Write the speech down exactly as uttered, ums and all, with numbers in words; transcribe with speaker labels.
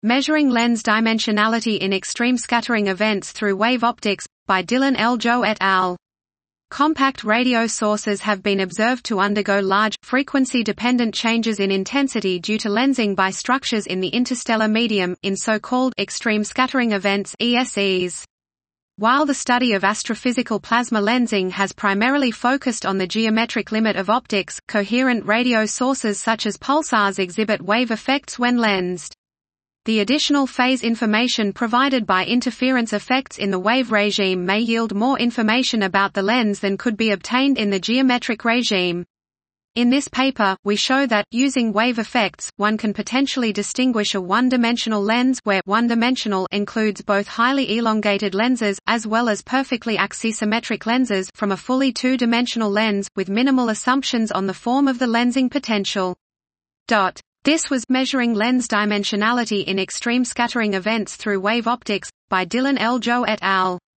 Speaker 1: Measuring Lens Dimensionality in Extreme Scattering Events Through Wave Optics, by Dylan L. Zhou et al. Compact radio sources have been observed to undergo large, frequency-dependent changes in intensity due to lensing by structures in the interstellar medium, in so-called extreme scattering events (E S Es). While the study of astrophysical plasma lensing has primarily focused on the geometric limit of optics, coherent radio sources such as pulsars exhibit wave effects when lensed. The additional phase information provided by interference effects in the wave regime may yield more information about the lens than could be obtained in the geometric regime. In this paper, we show that, using wave effects, one can potentially distinguish a one-dimensional lens where one-dimensional includes both highly elongated lenses, as well as perfectly axisymmetric lenses from a fully two-dimensional lens, with minimal assumptions on the form of the lensing potential. Dot. This was Measuring Lens Dimensionality in Extreme Scattering Events Through Wave Optics, by Dylan L. Zhou et al.